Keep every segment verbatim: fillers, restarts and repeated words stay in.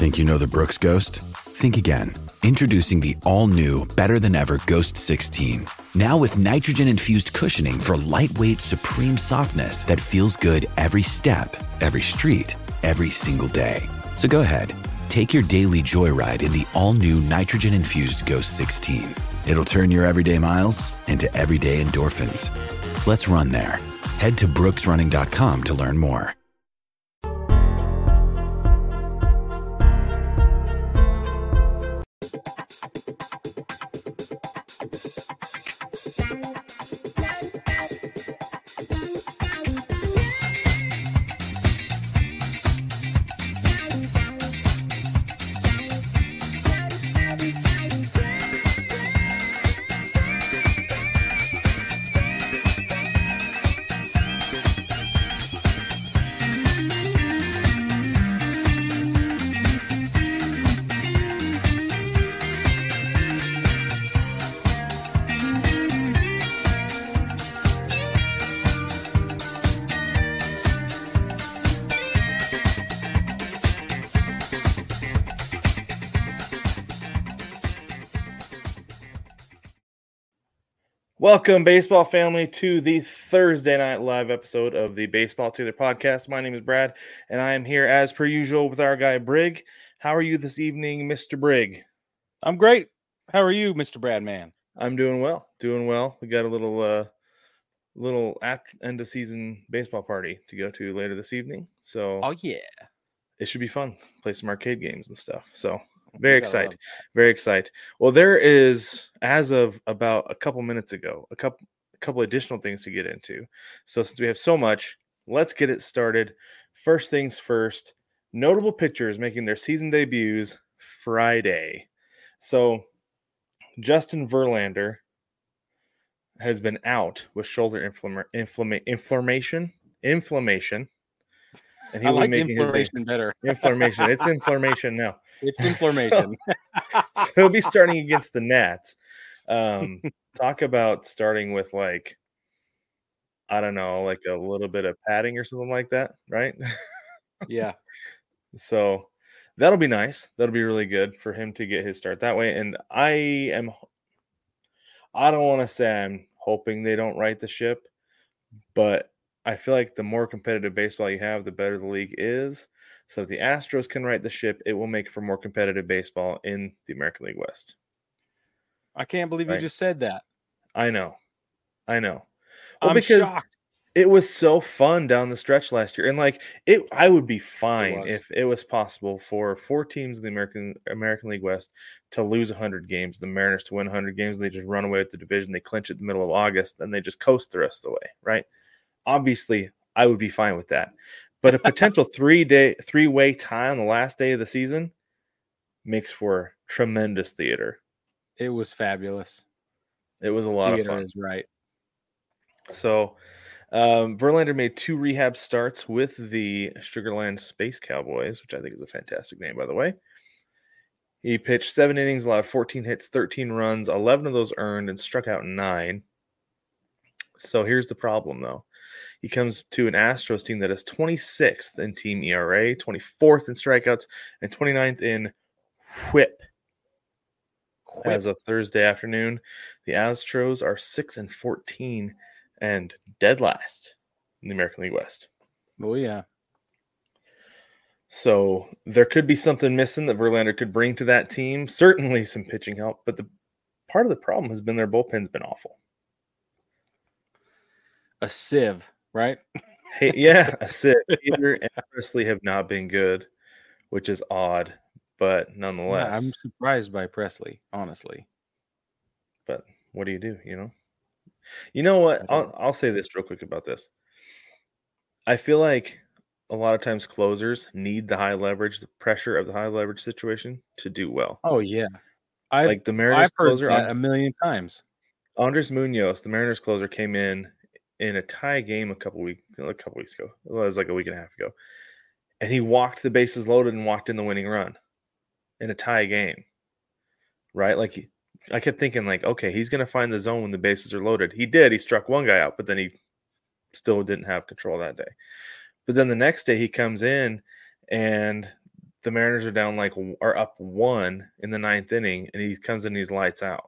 Think you know the Brooks Ghost? Think again. Introducing the all-new, better-than-ever Ghost sixteen. Now with nitrogen-infused cushioning for lightweight, supreme softness that feels good every step, every street, every single day. So go ahead, take your daily joyride in the all-new nitrogen-infused Ghost sixteen. It'll turn your everyday miles into everyday endorphins. Let's run there. Head to brooks running dot com to learn more. Welcome, baseball family, to the Thursday Night Live episode of the Baseball Together podcast. My name is Brad, and I am here as per usual with our guy Brig. How are you this evening, Mister Brig? I'm great. How are you, Mister Brad, man? I'm doing well, doing well. We got a little, uh, little at end of season baseball party to go to later this evening. So, oh yeah, it should be fun. Play some arcade games and stuff. So. Very excited. Very excited. Well, there is, as of about a couple minutes ago, a couple a couple additional things to get into. So since we have so much, let's get it started. First things first, notable pitchers making their season debuts Friday. So Justin Verlander has been out with shoulder inflama- inflama- inflammation. Inflammation. And he I like inflammation better. Inflammation. It's inflammation now. It's inflammation. so, so he'll be starting against the Nats. Um, talk about starting with like, I don't know, like a little bit of padding or something like that, right? Yeah. So that'll be nice. That'll be really good for him to get his start that way. And I am, I don't want to say I'm hoping they don't right the ship, but I feel like the more competitive baseball you have, the better the league is. So if the Astros can right the ship, it will make for more competitive baseball in the American League West. I can't believe right? you just said that. I know. I know. Well, I'm because shocked. It was so fun down the stretch last year. And like it I would be fine it if it was possible for four teams in the American American League West to lose one hundred games, the Mariners to win one hundred games, and they just run away with the division, they clinch it in the middle of August, and they just coast the rest of the way, right? Obviously, I would be fine with that. But a potential three-day, three-way tie on the last day of the season makes for tremendous theater. It was fabulous. It was a lot theater of fun. Is right. So, um, Verlander made two rehab starts with the Sugarland Space Cowboys, which I think is a fantastic name, by the way. He pitched seven innings, allowed fourteen hits, thirteen runs, eleven of those earned, and struck out nine. So here's the problem, though. He comes to an Astros team that is twenty-sixth in team E R A, twenty-fourth in strikeouts, and twenty-ninth in whip. whip. As of Thursday afternoon, the Astros are six and fourteen and dead last in the American League West. Oh, yeah. So there could be something missing that Verlander could bring to that team. Certainly some pitching help, but the part of the problem has been their bullpen's been awful. A sieve. Right? Hey, yeah, a sieve. Peter and Presley have not been good, which is odd, but nonetheless. Yeah, I'm surprised by Presley, honestly. But what do you do, you know? You know what? I'll, I'll say this real quick about this. I feel like a lot of times closers need the high leverage, the pressure of the high leverage situation to do well. Oh, yeah. I, like the Mariners I've heard closer that a million times. Andres Munoz, the Mariners closer, came in in a tie game a couple weeks, a couple weeks ago. It was like a week and a half ago. And he walked the bases loaded and walked in the winning run in a tie game. Right? Like, I kept thinking, like, okay, he's going to find the zone when the bases are loaded. He did. He struck one guy out, but then he still didn't have control that day. But then the next day he comes in and the Mariners are down like are up one in the ninth inning, and he comes in and he's lights out.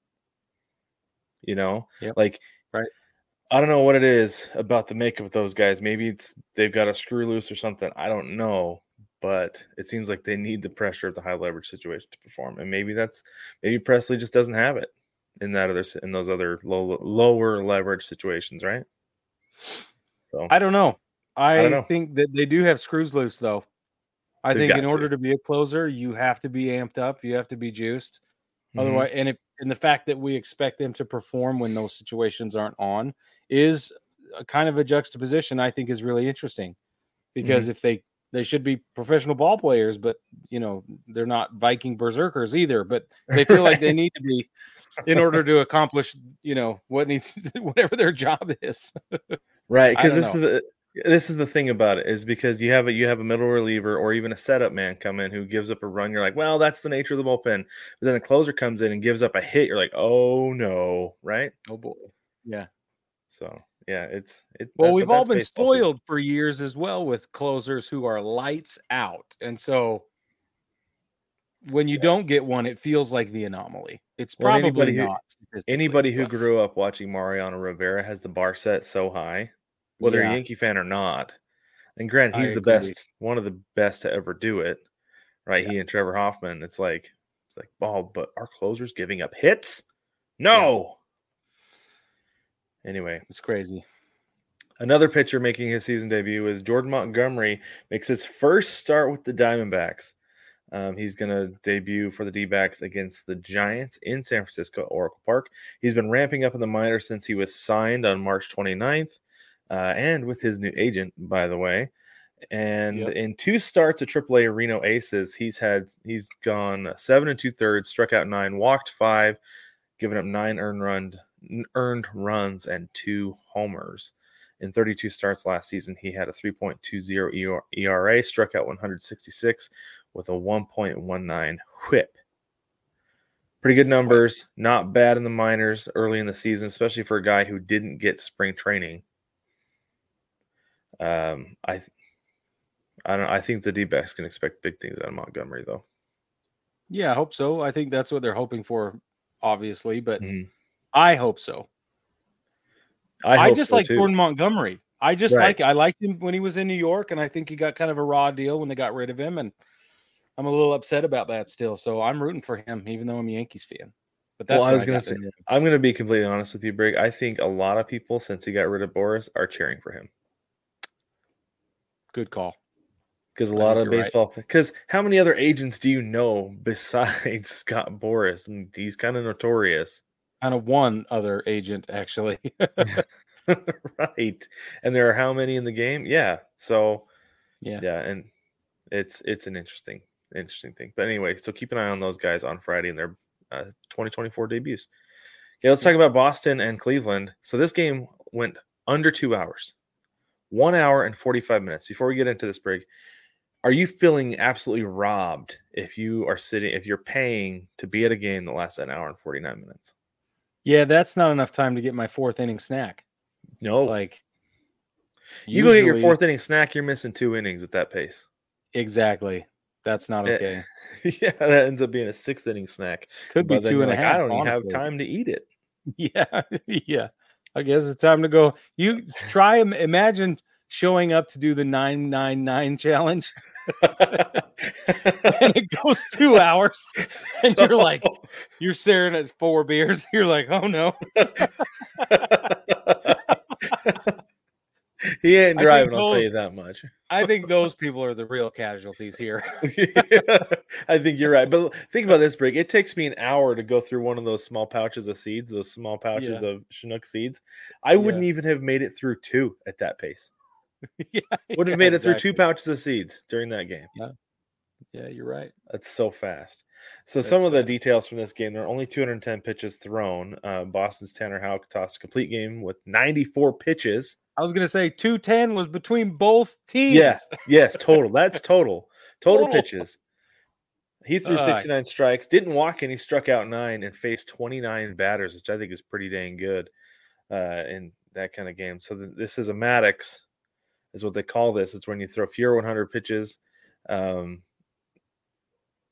You know, Yep. like Right. I don't know what it is about the makeup of those guys. Maybe it's they've got a screw loose or something. I don't know, but it seems like they need the pressure of the high leverage situation to perform, and maybe that's maybe Presley just doesn't have it in that other in those other low, lower leverage situations, right? So I don't know. I, I don't know. think that they do have screws loose, though. I They've think in got order to. to be a closer, you have to be amped up. You have to be juiced. Mhm. Otherwise, and if and the fact that we expect them to perform when those situations aren't on is a kind of a juxtaposition I think is really interesting. Because Mhm. if they they should be professional ball players, but you know, they're not Viking berserkers either, but they feel like they Right. need to be in order to accomplish, you know, what needs whatever their job is. Right, I because don't this know. is the this is the thing about it is because you have a you have a middle reliever or even a setup man come in who gives up a run. You're like, well, that's the nature of the bullpen. But then the closer comes in and gives up a hit. You're like, oh no, right? Oh boy. Yeah. So yeah, it's it. Well, That, but we've all that's been baseball season. spoiled for years as well with closers who are lights out. And so when you Yeah. don't get one, it feels like the anomaly. It's Well, and probably anybody who not statistically. anybody who but- grew up watching Mariano Rivera has the bar set so high, whether you're a Yeah. Yankee fan or not. And Grant, I he's the agree. best, one of the best to ever do it, right? He and Trevor Hoffman. It's like it's like, oh, but our closers giving up hits? No. Anyway, It's crazy. another pitcher making his season debut is Jordan Montgomery. Makes his first start with the Diamondbacks. Um, he's going to debut for the D-backs against the Giants in San Francisco, Oracle Park. He's been ramping up in the minors since he was signed on March twenty-ninth, uh, and with his new agent, by the way. And Yep. in two starts at triple A Reno Aces, he's had he's gone seven and two thirds, struck out nine, walked five, given up nine earned run earned runs and two homers. In thirty-two starts last season, he had a three point two oh E R A, struck out one hundred sixty-six with a one point one nine whip. Pretty good numbers, not bad in the minors early in the season, especially for a guy who didn't get spring training. Um, I, I don't. I think the D-backs can expect big things out of Montgomery, though. Yeah, I hope so. I think that's what they're hoping for, obviously, but Mhm. I hope so. I, I hope just so, like too. Jordan Montgomery. I just Right. like I liked him when he was in New York, and I think he got kind of a raw deal when they got rid of him, and I'm a little upset about that still. So I'm rooting for him, even though I'm a Yankees fan. But that's Well, I what was going got to say, in there. I'm going to be completely honest with you, Brig. I think a lot of people, since he got rid of Boris, are cheering for him. Good call. Because a I lot think of you're right. baseball, because how many other agents do you know besides Scott Boris? And he's kind of notorious. Kind of one other agent, actually. Right. And there are how many in the game? Yeah. So, Yeah. yeah. And it's it's an interesting, interesting thing. But anyway, so keep an eye on those guys on Friday in their uh, twenty twenty-four debuts. Okay, let's talk about Boston and Cleveland. So this game went under two hours, one hour and forty-five minutes. Before we get into this break, are you feeling absolutely robbed if you are sitting, if you're paying to be at a game that lasts an hour and forty-nine minutes? Yeah, that's not enough time to get my fourth inning snack. No. Like you go get your usually- fourth inning snack, you're missing two innings at that pace. Exactly. That's not Eh, okay. Yeah, that ends up being a sixth inning snack. Could By be then two you're and a like, half. I don't even have honestly. time to eat it. Yeah, yeah. I guess it's time to go. You try and imagine showing up to do the nine nine nine challenge, and it goes two hours, and you're like, you're staring at four beers. You're like, oh no. He ain't I think driving, I'll tell those- you that much. I think those people are the real casualties here. I think you're right. But think about this, Brig. It takes me an hour to go through one of those small pouches of seeds, those small pouches Yeah. of Chinook seeds. I wouldn't even have made it through two at that pace. Yeah, Would have yeah, made it through two exactly. pouches of seeds during that game. Yeah, you're right. That's so fast. So That's some of the fast. details from this game, there are only two hundred ten pitches thrown. Uh, Boston's Tanner Houck tossed a complete game with ninety-four pitches. I was gonna say two ten was between both teams. Yeah, yes, total. That's total. Total, Total. pitches. He threw Uh, sixty-nine strikes, didn't walk any, struck out nine, and faced twenty-nine batters, which I think is pretty dang good uh, in that kind of game. So th- this is a Maddox, is what they call this. It's when you throw fewer one hundred pitches. Um,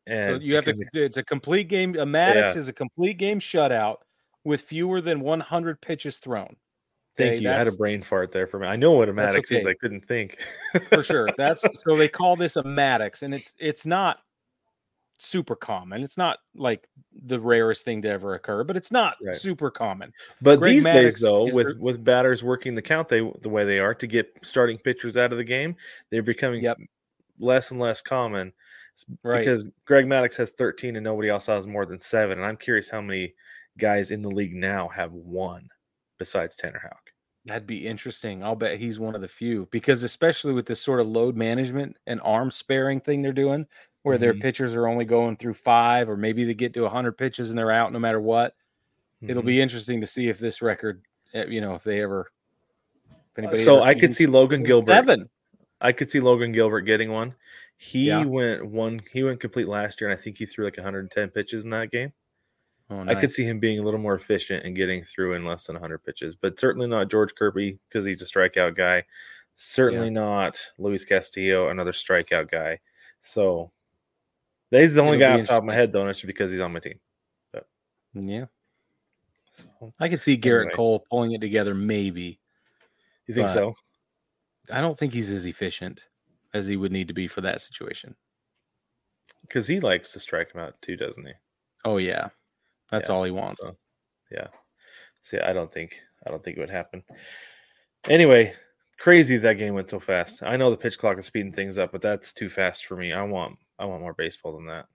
And so you have to. It's a complete game. A Maddox Yeah. is a complete game shutout with fewer than one hundred pitches thrown. Thank Okay, you. I had a that's brain fart there for me. I know what a that's Maddox is. okay. I couldn't think. for sure. That's so they call this a Maddox, and it's it's not super common. It's not like the rarest thing to ever occur, but it's not Right. super common. But Greg these Maddux days, though, is with the- with batters working the count they the way they are to get starting pitchers out of the game, they're becoming Yep. less and less common. It's Right. Because Greg Maddux has thirteen and nobody else has more than seven. And I'm curious how many guys in the league now have one besides Tanner Houck. That'd be interesting. I'll bet he's one of the few because especially with this sort of load management and arm sparing thing they're doing, where their Mhm. pitchers are only going through five, or maybe they get to one hundred pitches and they're out no matter what. It'll Mhm. be interesting to see if this record, eh, you know, if they ever. If anybody So ever I could even- see Logan Gilbert. Seven. I could see Logan Gilbert getting one. He Yeah. went one. He went complete last year, and I think he threw like one hundred ten pitches in that game. Oh, I could nice. see him being a little more efficient and getting through in less than one hundred pitches, but certainly not George Kirby because he's a strikeout guy. Certainly not Luis Castillo, another strikeout guy. So he's the only It'll guy be off the top of my head, though, and it's because he's on my team. Yeah. So, I could see Garrett Anyway. Cole pulling it together, maybe. you think But- so? I don't think he's as efficient as he would need to be for that situation. Because he likes to strike him out too, doesn't he? Oh yeah, that's Yeah, all he wants. So, yeah. See, I don't think I don't think it would happen. Anyway, crazy that game went so fast. I know the pitch clock is speeding things up, but that's too fast for me. I want I want more baseball than that.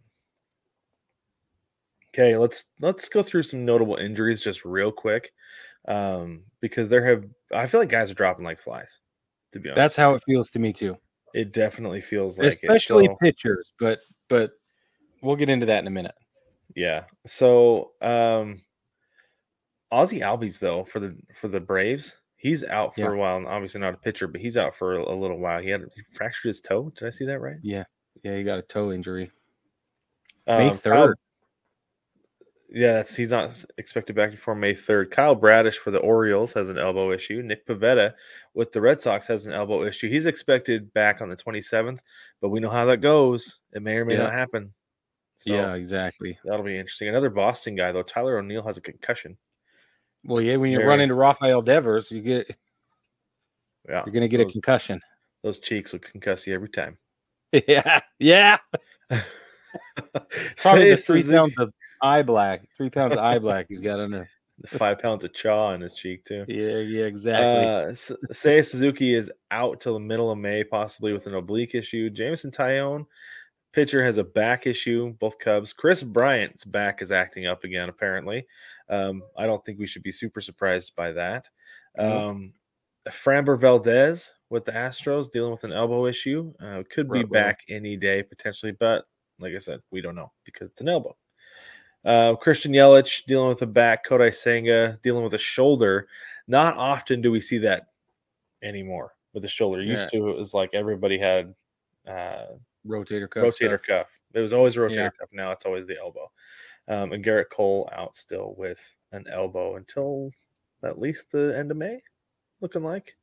Okay, let's let's go through some notable injuries just real quick, um, because there have I feel like guys are dropping like flies. To be honest, That's how it feels to me too, it definitely feels like especially it. So, pitchers. But but we'll get into that in a minute. yeah. So um, Ozzie Albies though for the for the Braves, he's out for Yeah. a while. And obviously not a pitcher, but he's out for a, a little while. He had he fractured his toe. Did I see that right? Yeah, yeah, he got a toe injury. May Um, third. Kyle- Yeah, that's, he's not expected back before May third. Kyle Bradish for the Orioles has an elbow issue. Nick Pivetta with the Red Sox has an elbow issue. He's expected back on the twenty-seventh, but we know how that goes. It may or may Yeah. not happen. So Yeah, exactly. that'll be interesting. Another Boston guy, though, Tyler O'Neill has a concussion. Well, yeah, when you Very- run into Rafael Devers, you get Yeah, you're going to get a those, concussion. those cheeks will concuss you every time. Yeah, yeah. Probably the Say three Suzuki- pounds of eye black, three pounds of eye black he's got under. five pounds of chaw in his cheek, too. Yeah, yeah, exactly. Uh, S- Seiya Suzuki is out till the middle of May, possibly with an oblique issue. Jameson Tyone, pitcher, has a back issue. Both Cubs. Chris Bryant's back is acting up again, apparently. Um, I don't think we should be super surprised by that. Nope. Um, Framber Valdez with the Astros dealing with an elbow issue. Uh, could be Right, right. back any day potentially, but like I said, we don't know because it's an elbow. Uh, Christian Yelich dealing with a back. Kodai Senga dealing with a shoulder. Not often do we see that anymore with the shoulder. Used to, it was like everybody had uh, rotator cuff. rotator stuff. cuff. It was always a rotator Yeah. cuff. Now it's always the elbow. Um, and Garrett Cole out still with an elbow until at least the end of May, looking like.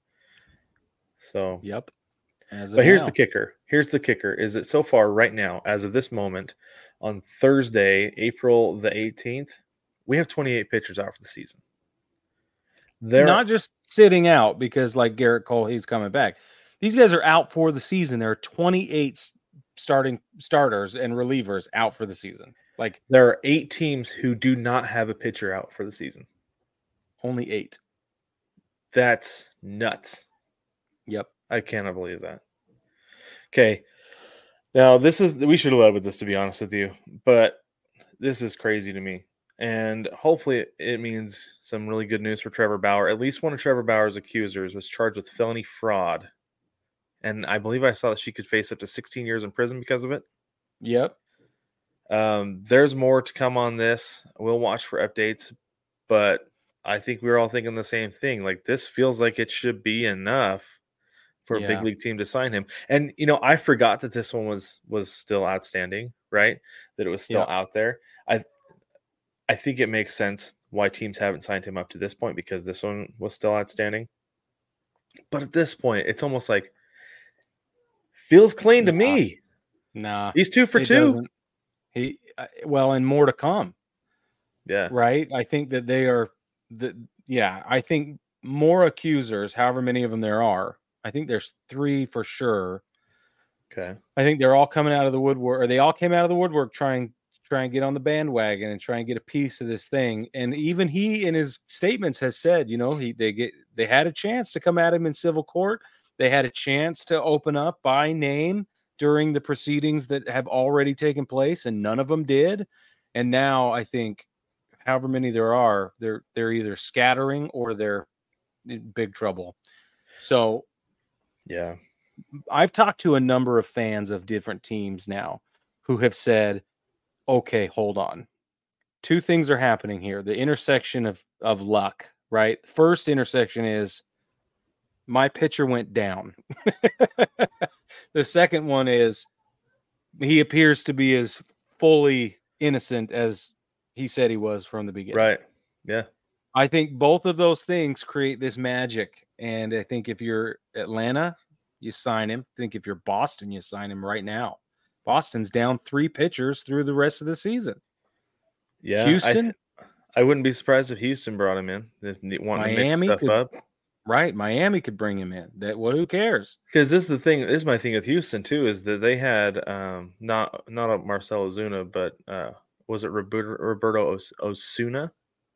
So, Yep. As of but here's now. the kicker. Here's the kicker is that so far, right now, as of this moment, on Thursday, April the eighteenth, we have twenty-eight pitchers out for the season. They're not just sitting out because, like Garrett Cole, he's coming back. These guys are out for the season. There are twenty-eight s- starting starters and relievers out for the season. Like there are eight teams who do not have a pitcher out for the season. only eight. That's nuts. Yep. I cannot believe that. Okay. Now, this is, we should have led with this, to be honest with you, but this is crazy to me. And hopefully it, it means some really good news for Trevor Bauer. At least one of Trevor Bauer's accusers was charged with felony fraud. And I believe I saw that she could face up to sixteen years in prison because of it. Yep. Um, there's more to come on this. We'll watch for updates, but I think we're all thinking the same thing. Like, this feels like it should be enough for a Yeah. big league team to sign him. And, you know, I forgot that this one was was still outstanding, right? That it was still Yeah. out there. I I think it makes sense why teams haven't signed him up to this point because this one was still outstanding. But at this point, it's almost like feels clean to Nah. me. Nah. He's two for it two. doesn't. He uh, well, and more to come. Yeah. Right. I think that they are the yeah. I think more accusers, however many of them there are. I think there's three for sure. Okay. I think they're all coming out of the woodwork, or they all came out of the woodwork trying try and get on the bandwagon and try and get a piece of this thing. And even he, in his statements, has said, you know, he they get they had a chance to come at him in civil court. They had a chance to open up by name during the proceedings that have already taken place, and none of them did. And now I think, however many there are, they're they're either scattering or they're in big trouble. So, yeah, I've talked to a number of fans of different teams now who have said, okay, hold on. Two things are happening here. The intersection of, of luck, right? First intersection is my pitcher went down. The second one is he appears to be as fully innocent as he said he was from the beginning. Right. Yeah. I think both of those things create this magic. And I think if you're Atlanta, you sign him. I think if you're Boston, you sign him right now. Boston's down three pitchers through the rest of the season. Yeah. Houston, I, th- I wouldn't be surprised if Houston brought him in. If they want to mix Miami stuff could- up. right? Miami could bring him in. That what? Who cares? Because this is the thing. This is my thing with Houston too. Is that they had um, not not a Marcell Ozuna, but uh, was it Roberto, Roberto Os- Osuna?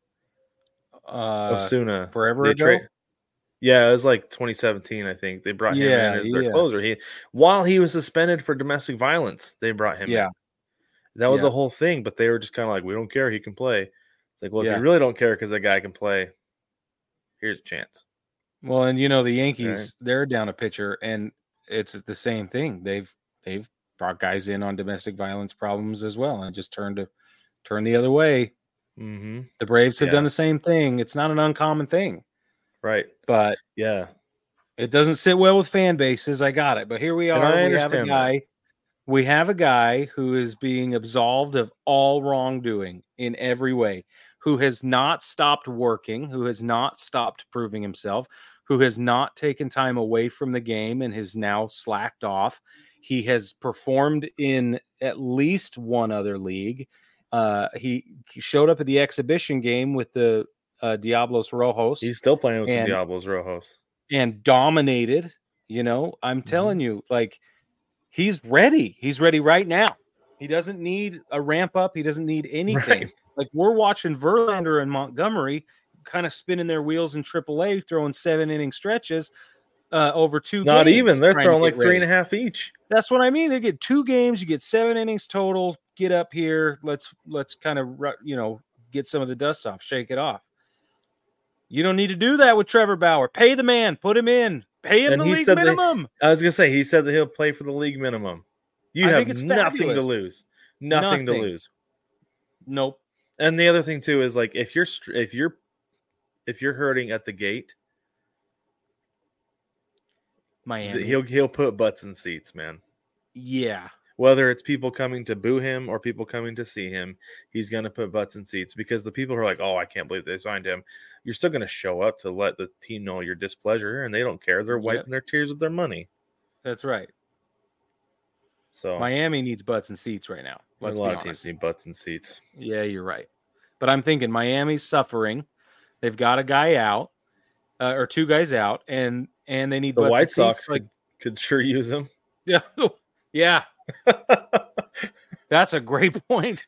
Uh, Osuna. forever They ago. tra- Yeah, it was like twenty seventeen, I think. They brought him Yeah, in as their yeah. closer. He while he was suspended for domestic violence, they brought him Yeah. in. That was Yeah. the whole thing, but they were just kind of like, we don't care, he can play. It's like, well, if Yeah. you really don't care because that guy can play, here's a chance. Well, and you know the Yankees, Right. they're down a pitcher, and it's the same thing. They've they've brought guys in on domestic violence problems as well, and just turned to turn the other way. Mm-hmm. The Braves have Yeah. done the same thing. It's not an uncommon thing, Right. but Yeah. it doesn't sit well with fan bases. I got it, but here we And are. I We have a understand that. guy. We have a guy who is being absolved of all wrongdoing in every way, who has not stopped working, who has not stopped proving himself, who has not taken time away from the game and has now slacked off. He has performed in at least one other league. Uh, he, he showed up at the exhibition game with the uh, Diablos Rojos He's still playing with And- the Diablos Rojos. and dominated. You know, I'm telling Mm-hmm. you, like, he's ready. He's ready right now. He doesn't need a ramp up. He doesn't need anything. Right. Like, we're watching Verlander and Montgomery kind of spinning their wheels in triple A, throwing seven inning stretches uh, over two Not games, even. They're trying to throwing like get three ready. and a half each. That's what I mean. They get two games. You get seven innings total. Get up here. Let's let's kind of you know get some of the dust off. Shake it off. You don't need to do that with Trevor Bauer. Pay the man. Put him in. Pay him And the he league said they- minimum. I was gonna say he said that he'll play for the league minimum. You I have think it's nothing to fabulous. lose. Nothing, to Nothing. lose. Nope. And the other thing too is like if you're str- if you're if you're hurting at the gate, Miami. he'll he'll put butts in seats, man. yeah. Whether it's people coming to boo him or people coming to see him, he's going to put butts in seats because the people who are like, oh, I can't believe they signed him. You're still going to show up to let the team know your displeasure, and they don't care. They're Yep. wiping their tears with their money. That's right. So Miami needs butts and seats right now. a Let's lot be of teams honest. need butts in seats. Yeah, you're right. But I'm thinking Miami's suffering. They've got a guy out, uh, or two guys out, and and they need The butts White and Sox seats. Like, could, could sure use him. yeah, yeah. That's a great point.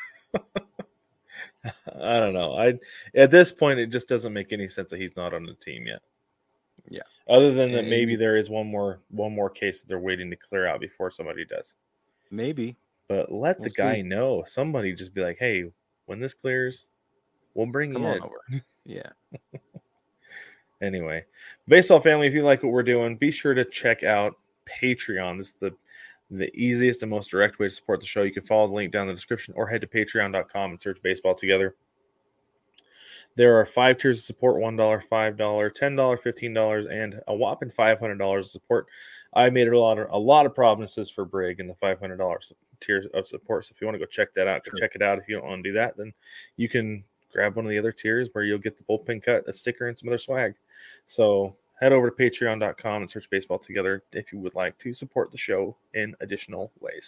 I don't know. I at this point, it just doesn't make any sense that he's not on the team yet. Yeah. Other than that, And maybe he's- there is one more one more case that they're waiting to clear out before somebody does. Maybe. But let the We'll guy see. know. Somebody just be like, "Hey, when this clears, we'll bring Come you on in." over. Yeah. Anyway, baseball family, if you like what we're doing, be sure to check out Patreon. This is the the easiest and most direct way to support the show. You can follow the link down in the description or head to patreon dot com and search Baseball Together. There are five tiers of support: one dollar, five dollars, ten dollars, fifteen dollars, and a whopping five hundred dollars of support. I made a lot of a lot of promises for Brig in the five hundred dollars tiers of support. So if you want to go check that out, go Sure. check it out. If you don't want to do that, then you can grab one of the other tiers where you'll get the bullpen cut, a sticker, and some other swag. So head over to patreon dot com and search Baseball Together if you would like to support the show in additional ways.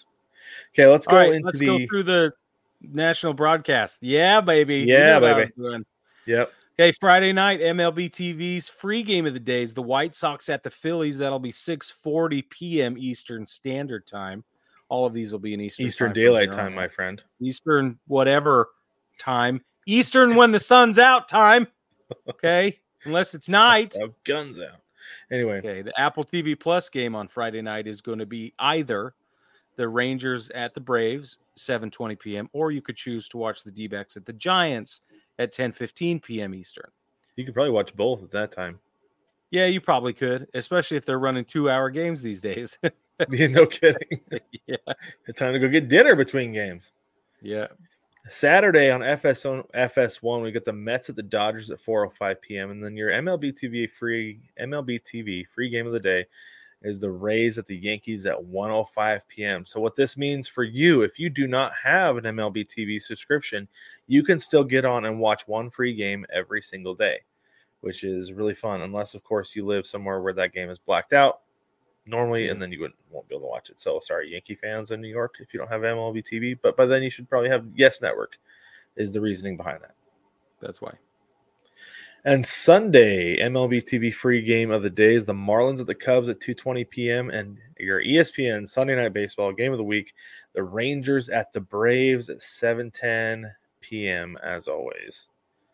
Okay, let's go All right, into let's the go through the national broadcast. Yeah, baby. You yeah, know what I baby. was doing. Yep. Okay, Friday night, M L B T V's free game of the day is the White Sox at the Phillies. That'll be six forty p.m. Eastern Standard Time. All of these will be in Eastern, Eastern time Daylight Time, my friend. Eastern whatever time. Eastern when the sun's out time. Okay, unless it's night. Have guns out. Anyway. Okay, the Apple T V Plus game on Friday night is going to be either the Rangers at the Braves, seven twenty p.m., or you could choose to watch the D-backs at the Giants at ten fifteen p.m. Eastern. You could probably watch both at that time. Yeah, you probably could, especially if they're running two-hour games these days. Yeah, no kidding. Yeah. It's time to go get dinner between games. Yeah. Saturday on F S one, we got the Mets at the Dodgers at four oh five p.m. And then your M L B T V free M L B T V free game of the day is the Rays at the Yankees at one oh five p.m. So what this means for you, if you do not have an M L B T V subscription, you can still get on and watch one free game every single day, which is really fun. Unless, of course, you live somewhere where that game is blacked out normally, and then you wouldn't, won't be able to watch it. So sorry, Yankee fans in New York, if you don't have M L B T V, but by then you should probably have Yes Network is the reasoning behind that. That's why. And Sunday, M L B T V free game of the day is the Marlins at the Cubs at two twenty p.m. And your E S P N Sunday Night Baseball game of the week, the Rangers at the Braves at seven ten p.m. as always.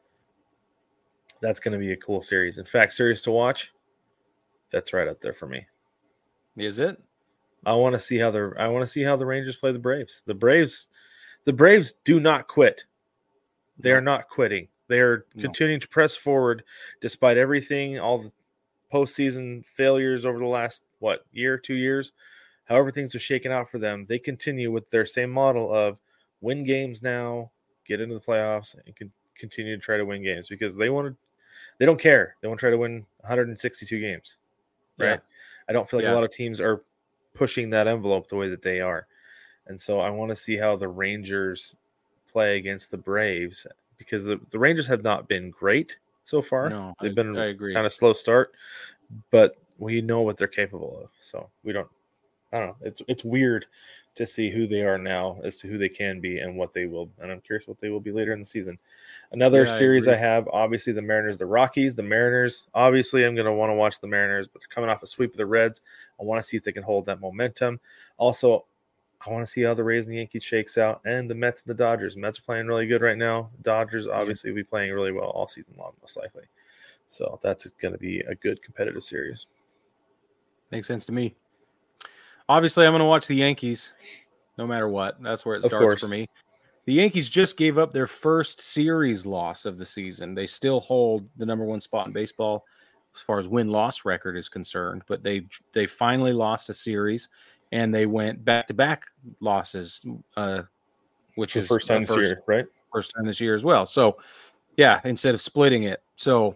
That's going to be a cool series. In fact, series to watch, that's right up there for me. Is it? I want to see how the I want to see how the Rangers play the Braves. The Braves, the Braves do not quit. They No. are not quitting. They are No. continuing to press forward despite everything, all the postseason failures over the last, what, year, two years, however things are shaken out for them. They continue with their same model of win games now, get into the playoffs, and can continue to try to win games because they want to. They don't care. They want to try to win one hundred sixty-two games, right? Yeah. I don't feel like Yeah. a lot of teams are pushing that envelope the way that they are. And so I want to see how the Rangers play against the Braves because the, the Rangers have not been great so far. No, They've I- been I agree. kind of slow start, but we know what they're capable of. So we don't, I don't know. It's, it's weird to see who they are now as to who they can be and what they will. And I'm curious what they will be later in the season. Another Yeah, I series I, agree. have, obviously the Mariners, the Rockies, the Mariners. Obviously, I'm going to want to watch the Mariners, but they're coming off a sweep of the Reds. I want to see if they can hold that momentum. Also, I want to see how the Rays and the Yankees shakes out, and the Mets and the Dodgers. Mets are playing really good right now. Dodgers obviously will be playing really well all season long, most likely. So that's going to be a good competitive series. Makes sense to me. Obviously, I'm going to watch the Yankees no matter what. That's where it Of starts course. for me. The Yankees just gave up their first series loss of the season. They still hold the number one spot in baseball as far as win-loss record is concerned, but they they finally lost a series, and they went back-to-back losses, uh, which The is first time the this first, year, right? first time this year as well. So, yeah, instead of splitting it. So,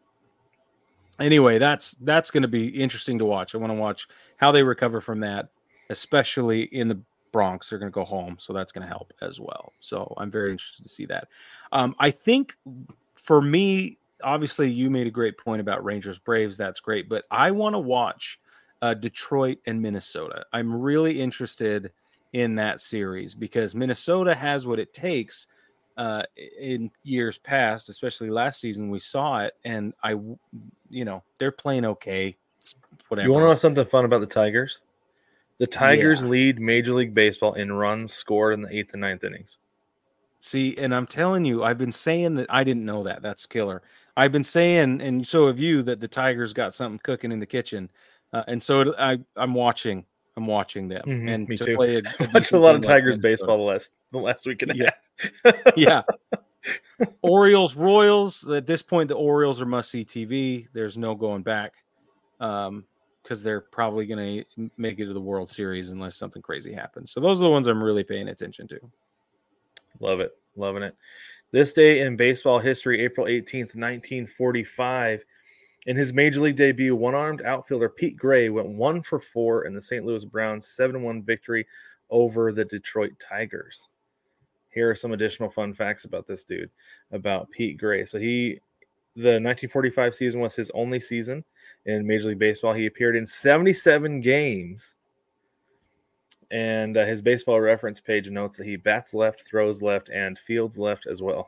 anyway, that's that's going to be interesting to watch. I want to watch how they recover from that, especially in the Bronx. They're going to go home, so that's going to help as well. So I'm very interested to see that. Um, I think for me, obviously, you made a great point about Rangers Braves. That's great, but I want to watch uh, Detroit and Minnesota. I'm really interested in that series because Minnesota has what it takes. Uh, in years past, especially last season, we saw it, and I, you know, they're playing okay. It's whatever. You want to know something fun about the Tigers? The Tigers Yeah. lead Major League Baseball in runs scored in the eighth and ninth innings. See, and I'm telling you, I've been saying that I didn't know that. That's killer. I've been saying, and so have you, that the Tigers got something cooking in the kitchen, uh, and so it, I, I'm watching. I'm watching them, Mhm, and me to too. play a, a I watched a decent lot team of like Tigers Minnesota. baseball the last the last week and a Yeah. half. Yeah. Orioles, Royals. At this point, the Orioles are must see T V. There's no going back um, because they're probably going to make it to the World Series unless something crazy happens. So those are the ones I'm really paying attention to. Love it. Loving it. This day in baseball history, April eighteenth, nineteen forty-five. In his Major League debut, one-armed outfielder Pete Gray went one for four in the Saint Louis Browns' seven one victory over the Detroit Tigers. Here are some additional fun facts about this dude, about Pete Gray. So he, the nineteen forty-five season was his only season in Major League Baseball. He appeared in seventy-seven games And uh, his baseball reference page notes that he bats left, throws left, and fields left as well.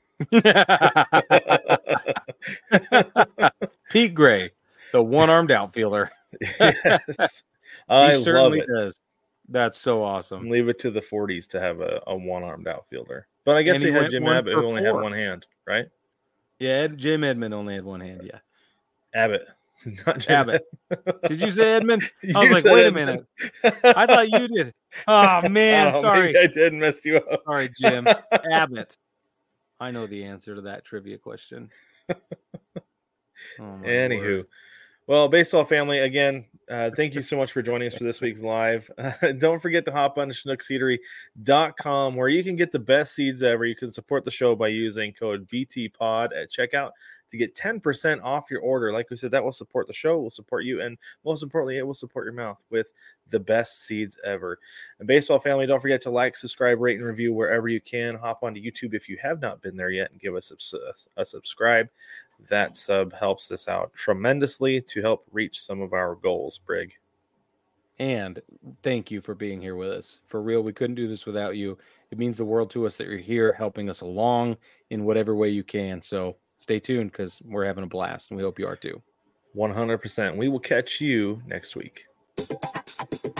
Pete Gray, the one-armed outfielder. Yes, I he certainly love it. does. That's so awesome. Leave it to the forties to have a, a one-armed outfielder. But I guess And we he had went Jim one Abbott, for who only had four. one hand, right? Yeah, Ed- Jim Edmond only had one hand. Yeah, Abbott, not Jim Abbott. Did you say Edmond? You I was like, said wait Edmund. a minute. I thought you did. Oh man, Oh, sorry. maybe I did mess you up. Sorry, Jim. Abbott. I know the answer to that trivia question. Oh, my Anywho, word. well, baseball family, again, uh, thank you so much for joining us for this week's live. Uh, don't forget to hop on to chinook seedery dot com where you can get the best seeds ever. You can support the show by using code B T Pod at checkout to get ten percent off your order. Like we said, that will support the show, will support you, and most importantly, it will support your mouth with the best seeds ever. And baseball family, don't forget to like, subscribe, rate, and review wherever you can. Hop onto YouTube if you have not been there yet and give us a, a subscribe. That sub helps us out tremendously to help reach some of our goals, Brig. And thank you for being here with us. For real, we couldn't do this without you. It means the world to us that you're here helping us along in whatever way you can. So stay tuned because we're having a blast and we hope you are too. one hundred percent. We will catch you next week.